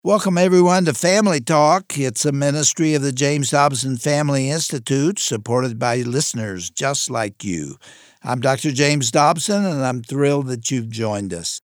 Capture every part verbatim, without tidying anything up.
Welcome, everyone, to Family Talk. It's a ministry of the James Dobson Family Institute, supported by listeners just like you. I'm Doctor James Dobson, and I'm thrilled that you've joined us.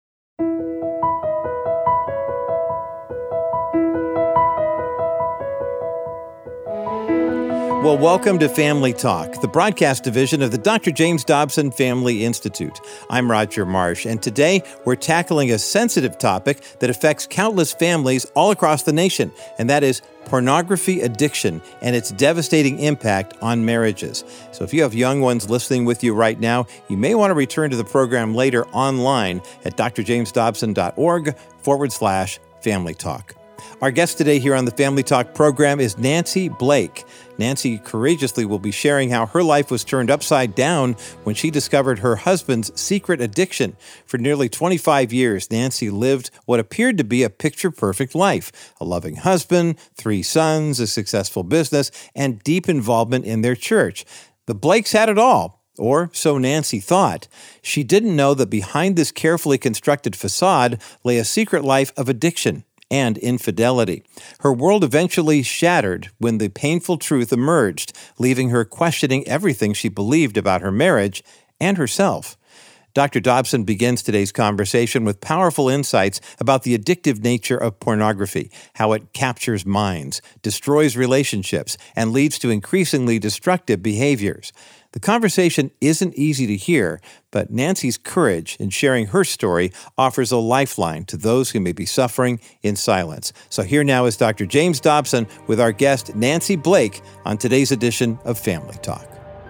Well, welcome to Family Talk, the broadcast division of the Doctor James Dobson Family Institute. I'm Roger Marsh, and today we're tackling a sensitive topic that affects countless families all across the nation, and that is pornography addiction and its devastating impact on marriages. So if you have young ones listening with you right now, you may want to return to the program later online at drjamesdobson.org forward slash family talk. Our guest today here on the Family Talk program is Nancy Blake. Nancy courageously will be sharing how her life was turned upside down when she discovered her husband's secret addiction. For nearly twenty-five years, Nancy lived what appeared to be a picture-perfect life. A loving husband, three sons, a successful business, and deep involvement in their church. The Blakes had it all. Or so Nancy thought. She didn't know that behind this carefully constructed facade lay a secret life of addiction and infidelity. Her world eventually shattered when the painful truth emerged, leaving her questioning everything she believed about her marriage and herself. Doctor Dobson begins today's conversation with powerful insights about the addictive nature of pornography, how it captures minds, destroys relationships, and leads to increasingly destructive behaviors. The conversation isn't easy to hear, but Nancy's courage in sharing her story offers a lifeline to those who may be suffering in silence. So here now is Doctor James Dobson with our guest Nancy Blake on today's edition of Family Talk.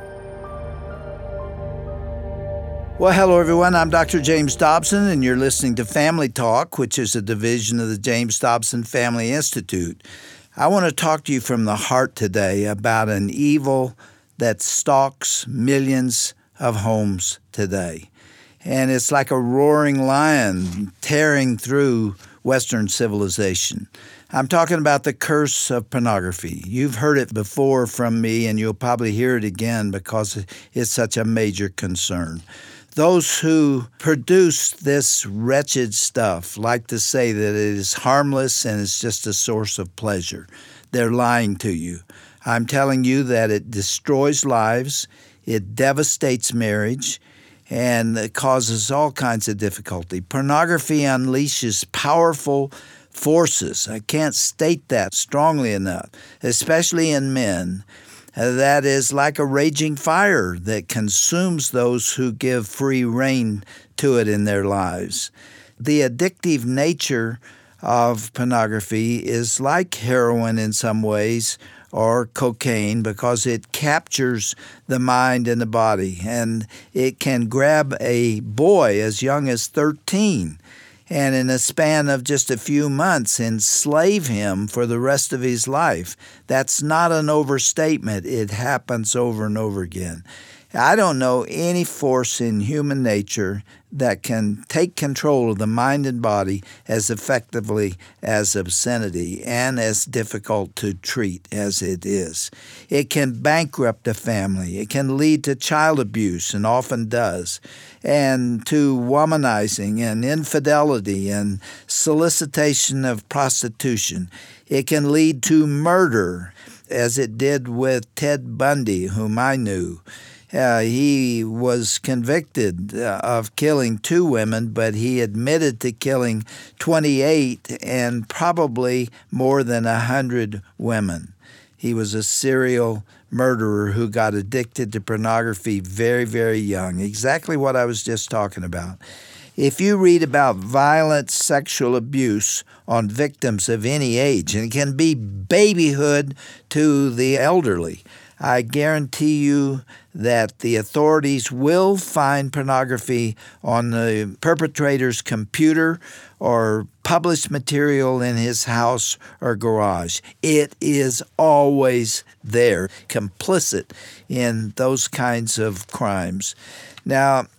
Well, hello, everyone. I'm Doctor James Dobson, and you're listening to Family Talk, which is a division of the James Dobson Family Institute. I want to talk to you from the heart today about an evil that stalks millions of homes today. And it's like a roaring lion tearing through Western civilization. I'm talking about the curse of pornography. You've heard it before from me, and you'll probably hear it again because it's such a major concern. Those who produce this wretched stuff like to say that it is harmless and it's just a source of pleasure. They're lying to you. I'm telling you that it destroys lives, it devastates marriage, and it causes all kinds of difficulty. Pornography unleashes powerful forces. I can't state that strongly enough, especially in men. That is like a raging fire that consumes those who give free rein to it in their lives. The addictive nature of pornography is like heroin in some ways, or cocaine, because it captures the mind and the body. And it can grab a boy as young as thirteen and in a span of just a few months enslave him for the rest of his life. That's not an overstatement. It happens over and over again. I don't know any force in human nature that can take control of the mind and body as effectively as obscenity and as difficult to treat as it is. It can bankrupt a family. It can lead to child abuse, and often does, and to womanizing and infidelity and solicitation of prostitution. It can lead to murder, as it did with Ted Bundy, whom I knew. Uh, he was convicted uh, of killing two women, but he admitted to killing twenty-eight and probably more than one hundred women. He was a serial murderer who got addicted to pornography very, very young, exactly what I was just talking about. If you read about violent sexual abuse on victims of any age, and it can be babyhood to the elderly, I guarantee you that the authorities will find pornography on the perpetrator's computer or published material in his house or garage. It is always there, complicit in those kinds of crimes. Now,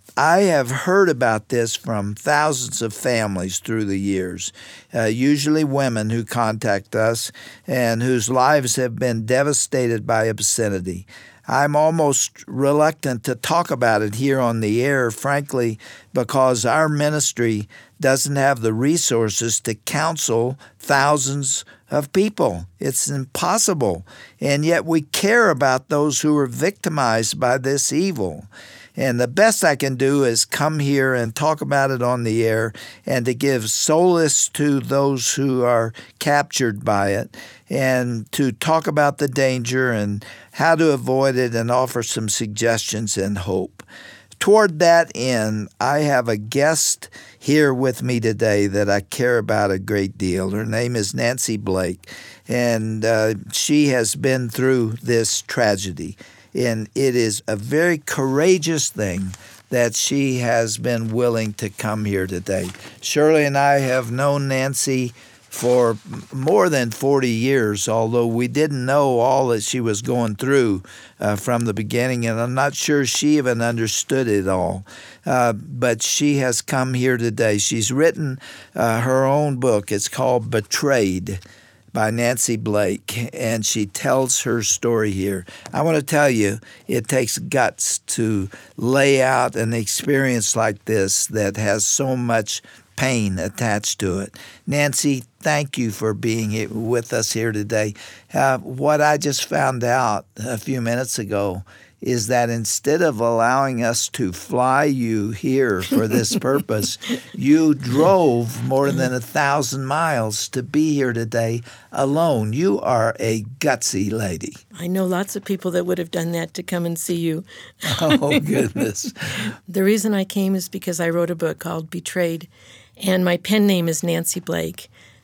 I have heard about this from thousands of families through the years, uh, usually women who contact us and whose lives have been devastated by obscenity. I'm almost reluctant to talk about it here on the air, frankly, because our ministry doesn't have the resources to counsel thousands of people. It's impossible. And yet we care about those who are victimized by this evil. And the best I can do is come here and talk about it on the air and to give solace to those who are captured by it and to talk about the danger and how to avoid it and offer some suggestions and hope. Toward that end, I have a guest here with me today that I care about a great deal. Her name is Nancy Blake, and uh, she has been through this tragedy. And it is a very courageous thing that she has been willing to come here today. Shirley and I have known Nancy for more than forty years, although we didn't know all that she was going through uh, from the beginning, and I'm not sure she even understood it all. Uh, but she has come here today. She's written uh, her own book. It's called Betrayed, by Nancy Blake, and she tells her story here. I want to tell you, it takes guts to lay out an experience like this that has so much pain attached to it. Nancy, thank you for being here with us here today. Uh, what I just found out a few minutes ago is that instead of allowing us to fly you here for this purpose, you drove more than a thousand miles to be here today alone. You are a gutsy lady. I know lots of people that would have done that to come and see you. Oh, goodness. The reason I came is because I wrote a book called Betrayed, and my pen name is Nancy Blake.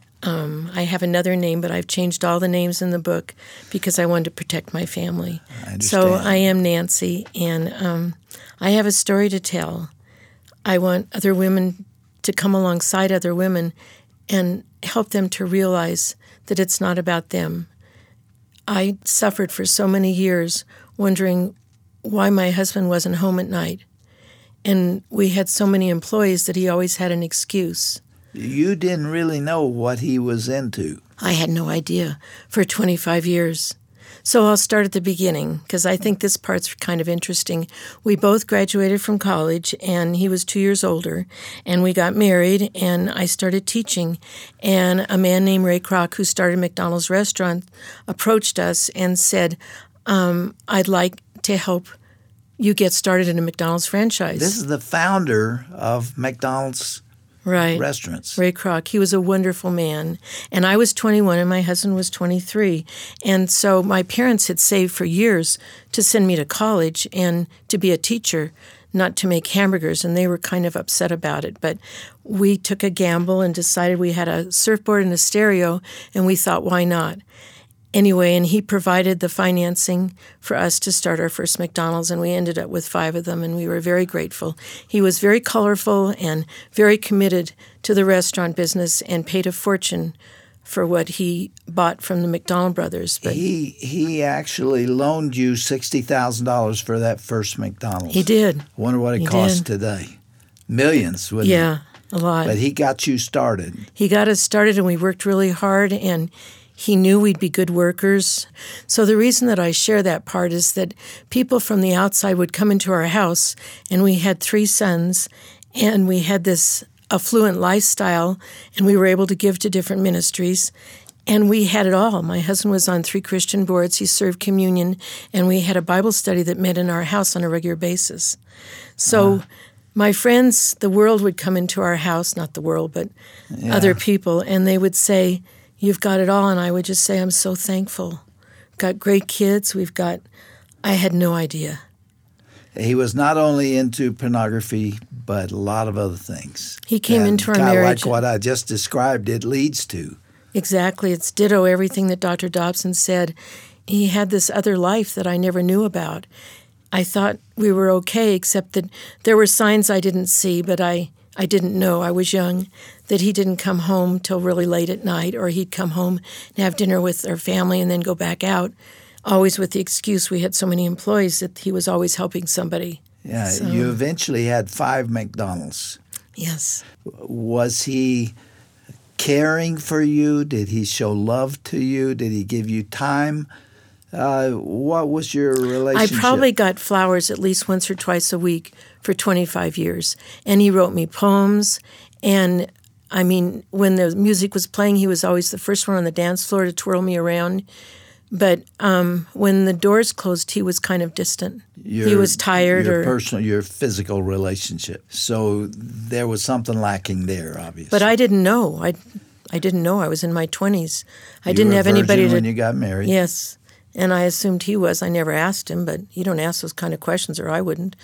Um, I have another name, but I've changed all the names in the book because I wanted to protect my family. I understand. So I am Nancy, and um, I have a story to tell. I want other women to come alongside other women and help them to realize that it's not about them. I suffered for so many years wondering why my husband wasn't home at night. And we had so many employees that he always had an excuse. You didn't really know what he was into. I had no idea for twenty-five years. So I'll start at the beginning, because I think this part's kind of interesting. We both graduated from college, and he was two years older, and we got married, and I started teaching. And a man named Ray Kroc, who started McDonald's restaurant, approached us and said, um, I'd like to help you get started in a McDonald's franchise. This is the founder of McDonald's Right. restaurants. Ray Kroc. He was a wonderful man. And I was twenty-one and my husband was twenty-three. And so my parents had saved for years to send me to college and to be a teacher, not to make hamburgers. And they were kind of upset about it. But we took a gamble and decided we had a surfboard and a stereo, and we thought, why not? Anyway, and he provided the financing for us to start our first McDonald's, and we ended up with five of them, and we were very grateful. He was very colorful and very committed to the restaurant business and paid a fortune for what he bought from the McDonald brothers. But he he actually loaned you sixty thousand dollars for that first McDonald's. He did. Wonder what it He costs did. today. Millions, wouldn't it? Yeah, a lot. But he got you started. He got us started, and we worked really hard, and he knew we'd be good workers. So the reason that I share that part is that people from the outside would come into our house, and we had three sons, and we had this affluent lifestyle, and we were able to give to different ministries, and we had it all. My husband was on three Christian boards. He served communion, and we had a Bible study that met in our house on a regular basis. So uh. my friends, the world would come into our house, not the world, but yeah. other people, and they would say, you've got it all, and I would just say, I'm so thankful. Got great kids. We've got, I had no idea. He was not only into pornography, but a lot of other things. He came and into our kind of marriage. like what I just described, it leads to. Exactly. It's ditto everything that Doctor Dobson said. He had this other life that I never knew about. I thought we were okay, except that there were signs I didn't see, but I, I didn't know. I was young, that he didn't come home till really late at night, or he'd come home and have dinner with our family and then go back out, always with the excuse we had so many employees that he was always helping somebody. Yeah, So- you eventually had five McDonald's. Yes. Was he caring for you? Did he show love to you? Did he give you time? Uh, what was your I relationship? probably got flowers at least once or twice a week for twenty-five years. And he wrote me poems. And, I mean, when the music was playing, he was always the first one on the dance floor to twirl me around. But um, when the doors closed, he was kind of distant. Your, he was tired your or... personal, your physical relationship. So there was something lacking there, obviously. But I didn't know. I, I didn't know. I was in my twenties. I You didn't were a have anybody virgin to... when you got married. Yes. And I assumed he was. I never asked him, but you don't ask those kind of questions or I wouldn't.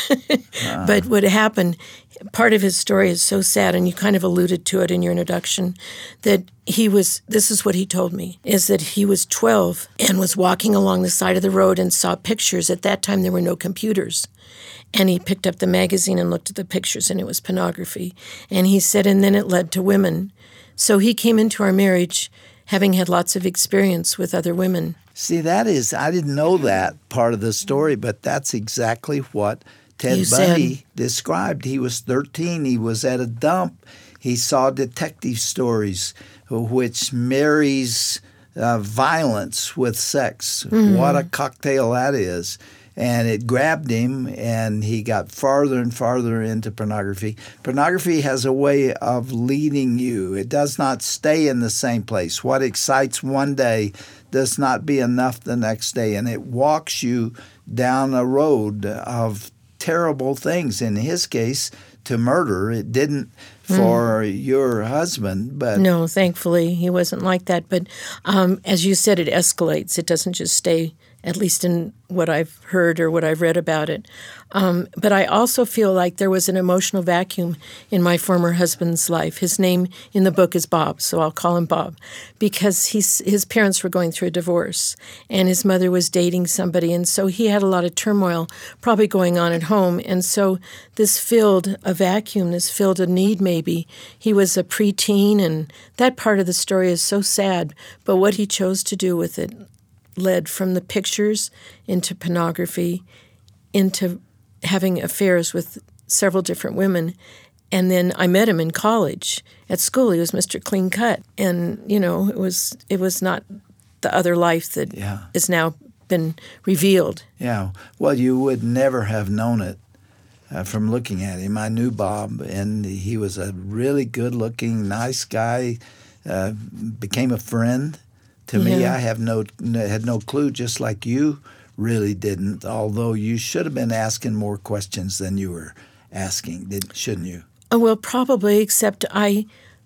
Ah. But what happened, part of his story is so sad, and you kind of alluded to it in your introduction, that he was, this is what he told me, is that he was twelve and was walking along the side of the road and saw pictures. At that time, there were no computers. And he picked up the magazine and looked at the pictures, and it was pornography. And he said, and then it led to women. So he came into our marriage having had lots of experience with other women. See, that is, I didn't know that part of the story, but that's exactly what Ted You Bundy said. described. He was thirteen. He was at a dump. He saw detective stories, which marries uh, violence with sex. Mm-hmm. What a cocktail that is. And it grabbed him, and he got farther and farther into pornography. Pornography has a way of leading you. It does not stay in the same place. What excites one day does not be enough the next day, and it walks you down a road of terrible things. In his case, to murder. It didn't for mm. your husband, but no, thankfully he wasn't like that. But um, as you said, it escalates. It doesn't just stay, at least in what I've heard or what I've read about it. Um, but I also feel like there was an emotional vacuum in my former husband's life. His name in the book is Bob, so I'll call him Bob, because he's, his parents were going through a divorce, and his mother was dating somebody, and so he had a lot of turmoil probably going on at home. And so this filled a vacuum, this filled a need maybe. He was a preteen, and that part of the story is so sad, but what he chose to do with it led from the pictures into pornography, into having affairs with several different women. And then I met him in college. At school, he was Mister Clean Cut. And, you know, it was it was not the other life that yeah. has now been revealed. Yeah. Well, you would never have known it uh, from looking at him. I knew Bob, and he was a really good-looking, nice guy, uh, became a friend. To yeah. me, I have no had no clue, just like you really didn't, although you should have been asking more questions than you were asking, did, shouldn't you? Oh, well, probably, except I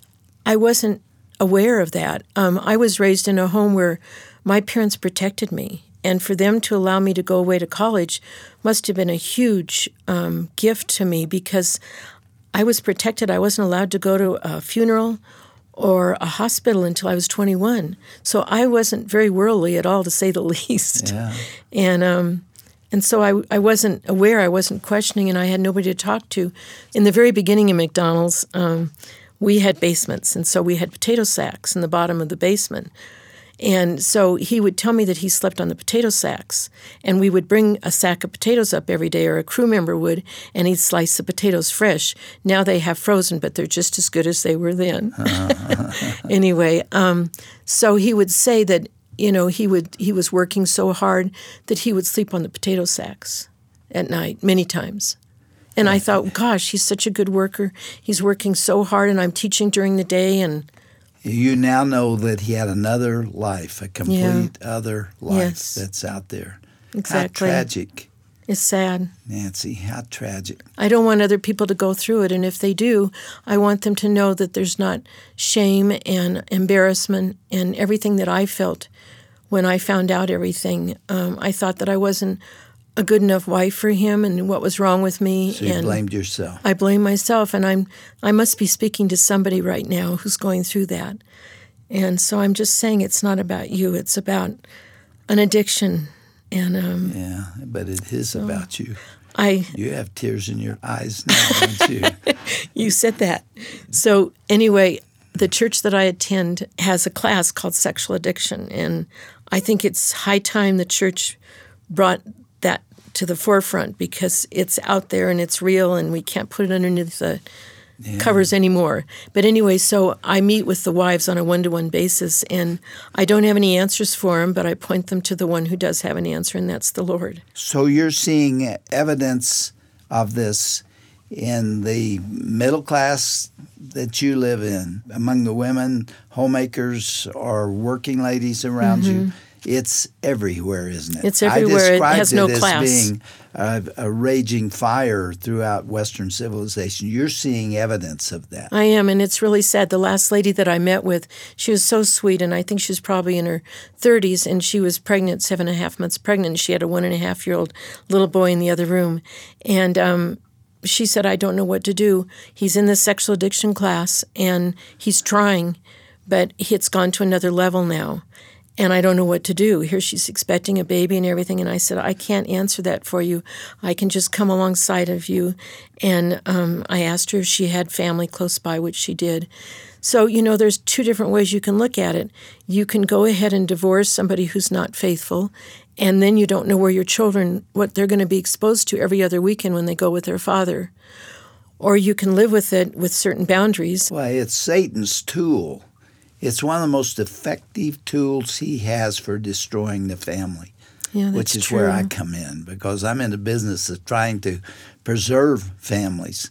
I wasn't aware of that. Um, I was raised in a home where my parents protected me, and for them to allow me to go away to college must have been a huge um, gift to me, because I was protected. I wasn't allowed to go to a funeral or a hospital until I was twenty-one. So I wasn't very worldly at all, to say the least. Yeah. And um, and so I, I wasn't aware, I wasn't questioning, and I had nobody to talk to. In the very beginning of McDonald's, um, we had basements, and so we had potato sacks in the bottom of the basement. And so he would tell me that he slept on the potato sacks, and we would bring a sack of potatoes up every day, or a crew member would, and he'd slice the potatoes fresh. Now they have frozen, but they're just as good as they were then. Anyway, um, so he would say that, you know, he would he was working so hard that he would sleep on the potato sacks at night many times. And I thought, gosh, he's such a good worker. He's working so hard, and I'm teaching during the day, and you now know that he had another life, a complete yeah. other life yes. that's out there. Exactly. How tragic. It's sad. Nancy, how tragic. I don't want other people to go through it, and if they do, I want them to know that there's not shame and embarrassment and everything that I felt when I found out everything. Um, I thought that I wasn't a good enough wife for him, and what was wrong with me. So you and blamed yourself. I blame myself, and I'm I must be speaking to somebody right now who's going through that. And so I'm just saying it's not about you. It's about an addiction. And um, yeah, but it is so about you. I You have tears in your eyes now, don't you? You said that. So anyway, the church that I attend has a class called Sexual Addiction, and I think it's high time the church brought that to the forefront because it's out there and it's real and we can't put it underneath the yeah. covers anymore. But anyway, so I meet with the wives on a one-to-one basis, and I don't have any answers for them, but I point them to the one who does have an answer, and that's the Lord. So you're seeing evidence of this in the middle class that you live in, among the women, homemakers, or working ladies around mm-hmm. you. It's everywhere, isn't it? It's everywhere. It has no class. I described it as being a, a raging fire throughout Western civilization. You're seeing evidence of that. I am, and it's really sad. The last lady that I met with, she was so sweet, and I think she was probably in her thirties, and she was pregnant, seven and a half months pregnant, and she had a one-and-a-half-year-old little boy in the other room. And um, she said, I don't know what to do. He's in the sexual addiction class, and he's trying, but it's gone to another level now. And I don't know what to do. Here she's expecting a baby and everything. And I said, I can't answer that for you. I can just come alongside of you. And um, I asked her if she had family close by, which she did. So, you know, there's two different ways you can look at it. You can go ahead and divorce somebody who's not faithful, and then you don't know where your children, what they're going to be exposed to every other weekend when they go with their father. Or you can live with it with certain boundaries. Well, it's Satan's tool. It's one of the most effective tools he has for destroying the family, yeah, that's which is true. where I come in, because I'm in the business of trying to preserve families.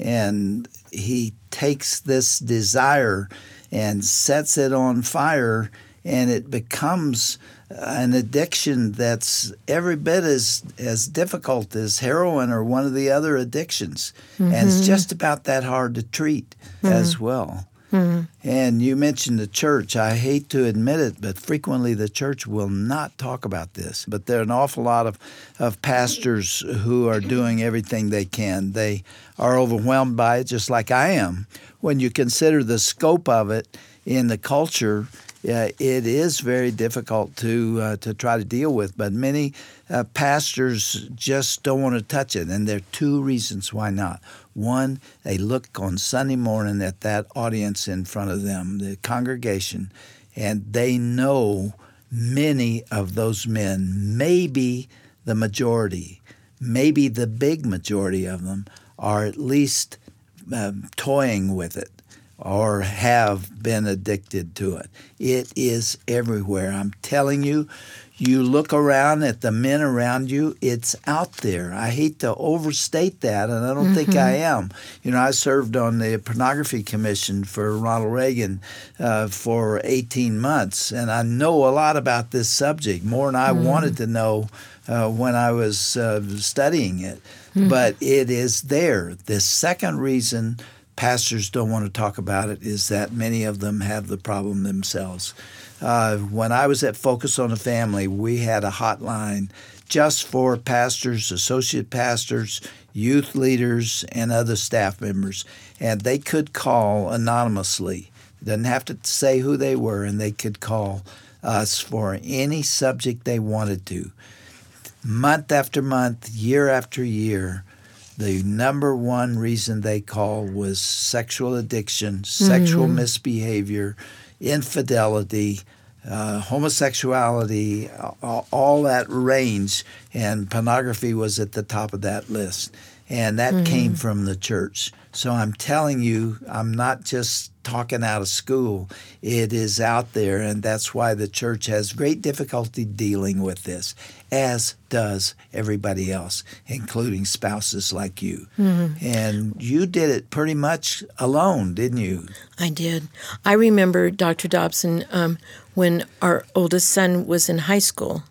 And he takes this desire and sets it on fire, and it becomes an addiction that's every bit as, as difficult as heroin or one of the other addictions. Mm-hmm. And it's just about that hard to treat mm-hmm. as well. Mm-hmm. And you mentioned the church. I hate to admit it, but frequently the church will not talk about this. But there are an awful lot of, of pastors who are doing everything they can. They are overwhelmed by it, just like I am. When you consider the scope of it in the culture, uh, it is very difficult to uh, to try to deal with. But many uh, pastors just don't want to touch it, and there are two reasons why not. One, they look on Sunday morning at that audience in front of them, the congregation, and they know many of those men, maybe the majority, maybe the big majority of them, are at least uh, toying with it or have been addicted to it. It is everywhere. I'm telling you, you look around at the men around you, it's out there. I hate to overstate that, and I don't mm-hmm. think I am. You know, I served on the Pornography Commission for Ronald Reagan uh, for eighteen months, and I know a lot about this subject, more than I mm-hmm. wanted to know uh, when I was uh, studying it. Mm-hmm. But it is there. The second reason pastors don't want to talk about it is that many of them have the problem themselves. Uh, when I was at Focus on the Family, we had a hotline just for pastors, associate pastors, youth leaders, and other staff members. And they could call anonymously. They didn't have to say who they were, and they could call us for any subject they wanted to. Month after month, year after year, the number one reason they called was sexual addiction, sexual mm-hmm. misbehavior, infidelity, uh, homosexuality, all, all that range, and pornography was at the top of that list. And that mm-hmm. came from the church. So I'm telling you, I'm not just talking out of school. It is out there, and that's why the church has great difficulty dealing with this, as does everybody else, including spouses like you. Mm-hmm. And you did it pretty much alone, didn't you? I did. I remember, Doctor Dobson, um, when our oldest son was in high school,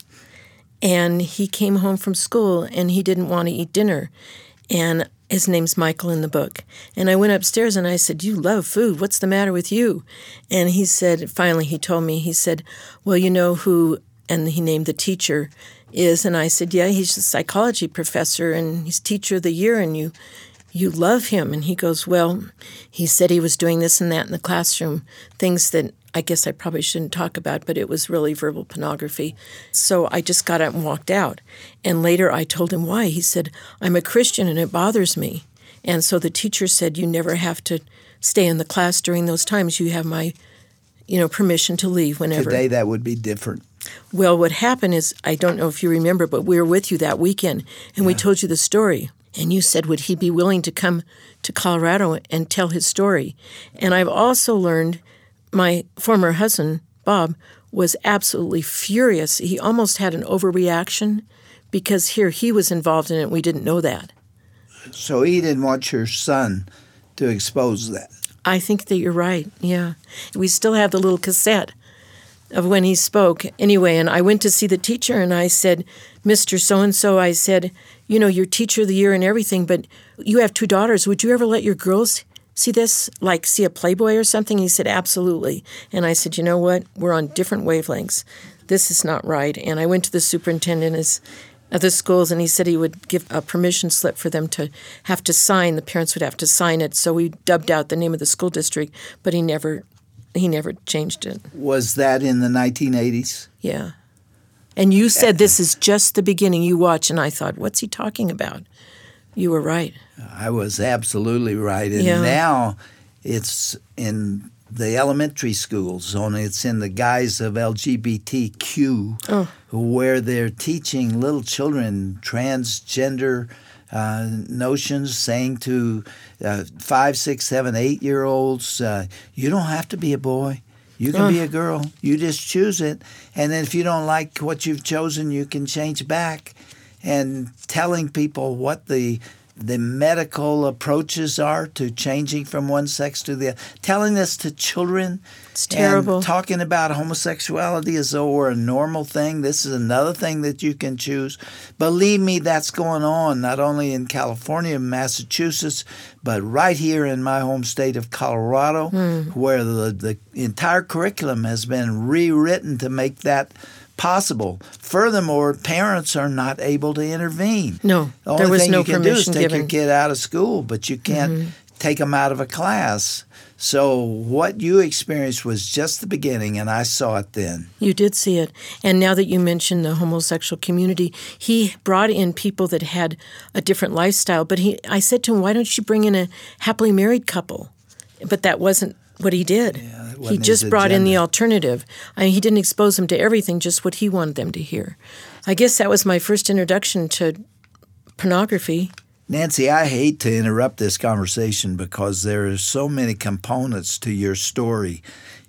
and he came home from school, and he didn't want to eat dinner. And his name's Michael in the book. And I went upstairs and I said, "You love food. What's the matter with you?" And he said, finally he told me, he said, "Well, you know who," and he named the teacher, is. And I said, "Yeah, he's a psychology professor and he's teacher of the year and you you love him." And he goes, "Well," he said he was doing this and that in the classroom, things that I guess I probably shouldn't talk about, but it was really verbal pornography. So I just got up and walked out. And later I told him why. He said, "I'm a Christian and it bothers me." And so the teacher said, "You never have to stay in the class during those times. You have my, you know, permission to leave whenever." Today that would be different. Well, what happened is, I don't know if you remember, but we were with you that weekend, and yeah. we told you the story. And you said, would he be willing to come to Colorado and tell his story? And I've also learned my former husband, Bob, was absolutely furious. He almost had an overreaction because here he was involved in it. We didn't know that. So he didn't want your son to expose that. I think that you're right, yeah. We still have the little cassette of when he spoke. Anyway, and I went to see the teacher, and I said, Mister So-and-so, I said, you know, you're teacher of the year and everything, but you have two daughters. Would you ever let your girls see this, like see a Playboy or something? He said, absolutely. And I said, you know what? We're on different wavelengths. This is not right. And I went to the superintendent of the schools, and he said he would give a permission slip for them to have to sign. The parents would have to sign it. So we dubbed out the name of the school district, but he never he never changed it. Was that in the nineteen eighties? Yeah. And you said this is just the beginning. You watch, and I thought, what's he talking about? You were right. I was absolutely right. And yeah. now it's in the elementary schools, only it's in the guise of L G B T Q, oh. where they're teaching little children transgender uh, notions, saying to uh, five, six, seven, eight-year-olds, uh, you don't have to be a boy. You can uh. be a girl. You just choose it. And then if you don't like what you've chosen, you can change back. And telling people what the the medical approaches are to changing from one sex to the other. Telling this to children. It's terrible. And talking about homosexuality as though we're a normal thing. This is another thing that you can choose. Believe me, that's going on not only in California and Massachusetts, but right here in my home state of Colorado, mm. where the, the entire curriculum has been rewritten to make that possible. Furthermore, parents are not able to intervene. No, the only there was thing no you can do is take given. your kid out of school, but you can't mm-hmm. take them out of a class. So what you experienced was just the beginning, and I saw it then. You did see it. And now that you mention the homosexual community, he brought in people that had a different lifestyle. But he, I said to him, why don't you bring in a happily married couple? But that wasn't what he did. Yeah, he just brought in the alternative. I mean, he didn't expose them to everything, just what he wanted them to hear. I guess that was my first introduction to pornography. Nancy, I hate to interrupt this conversation because there are so many components to your story,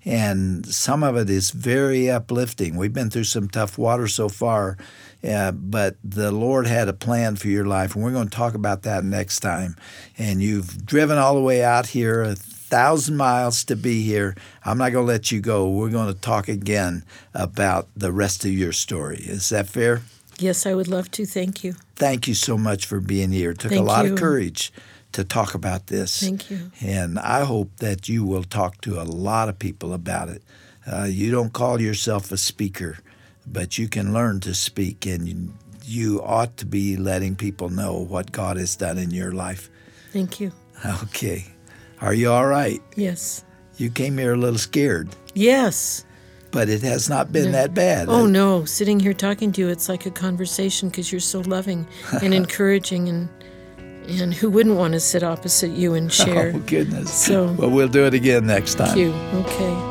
and some of it is very uplifting. We've been through some tough water so far, uh, but the Lord had a plan for your life, and we're going to talk about that next time. And you've driven all the way out here, a thousand miles to be here. I'm not going to let you go. We're going to talk again about the rest of your story. Is that fair? Yes, I would love to. Thank you. Thank you so much for being here. It took Thank a lot you. of courage to talk about this. Thank you. And I hope that you will talk to a lot of people about it. Uh, you don't call yourself a speaker, but you can learn to speak, and you, you ought to be letting people know what God has done in your life. Thank you. Okay. Are you all right? Yes. You came here a little scared. Yes. But it has not been no. that bad. Oh, no. Sitting here talking to you, it's like a conversation because you're so loving and encouraging, and and who wouldn't want to sit opposite you and share? Oh, goodness. So, well, we'll do it again next time. Thank you. Okay.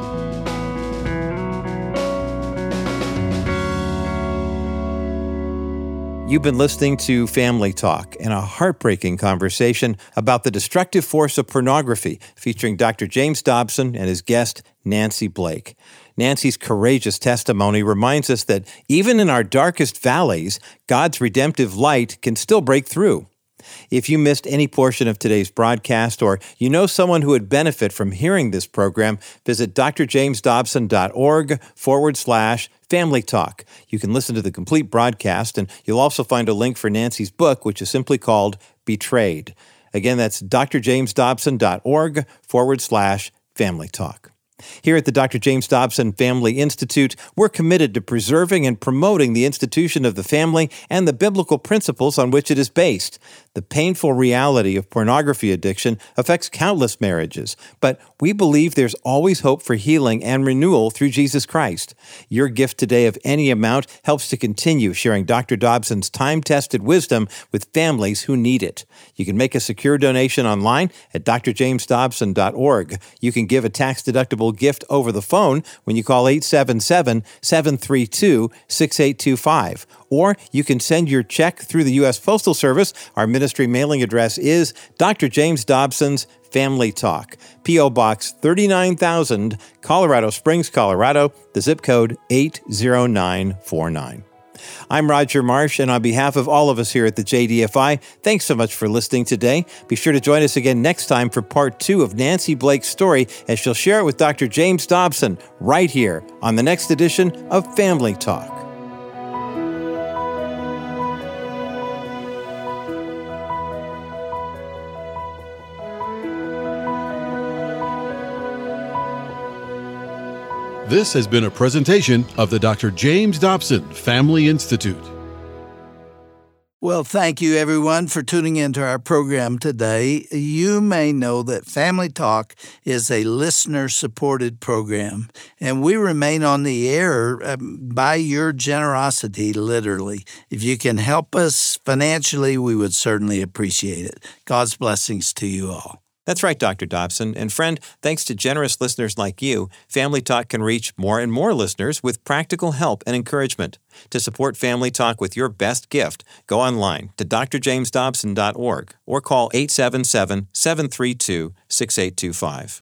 You've been listening to Family Talk and a heartbreaking conversation about the destructive force of pornography, featuring Doctor James Dobson and his guest, Nancy Blake. Nancy's courageous testimony reminds us that even in our darkest valleys, God's redemptive light can still break through. If you missed any portion of today's broadcast, or you know someone who would benefit from hearing this program, visit drjamesdobson.org forward slash family talk. You can listen to the complete broadcast, and you'll also find a link for Nancy's book, which is simply called Betrayed. Again, that's drjamesdobson.org forward slash family talk. Here at the Doctor James Dobson Family Institute, we're committed to preserving and promoting the institution of the family and the biblical principles on which it is based. The painful reality of pornography addiction affects countless marriages, but we believe there's always hope for healing and renewal through Jesus Christ. Your gift today of any amount helps to continue sharing Doctor Dobson's time-tested wisdom with families who need it. You can make a secure donation online at d r james dobson dot org. You can give a tax-deductible valuable gift over the phone when you call eight seven seven, seven three two, six eight two five. Or you can send your check through the U S Postal Service. Our ministry mailing address is Doctor James Dobson's Family Talk, P O. Box thirty-nine thousand, Colorado Springs, Colorado, the zip code eight zero nine four nine. I'm Roger Marsh, and on behalf of all of us here at the J D F I, thanks so much for listening today. Be sure to join us again next time for part two of Nancy Blake's story as she'll share it with Doctor James Dobson right here on the next edition of Family Talk. This has been a presentation of the Doctor James Dobson Family Institute. Well, thank you, everyone, for tuning into our program today. You may know that Family Talk is a listener-supported program, and we remain on the air um, by your generosity, literally. If you can help us financially, we would certainly appreciate it. God's blessings to you all. That's right, Doctor Dobson. And friend, thanks to generous listeners like you, Family Talk can reach more and more listeners with practical help and encouragement. To support Family Talk with your best gift, go online to d r james dobson dot org or call eight seven seven, seven three two, six eight two five.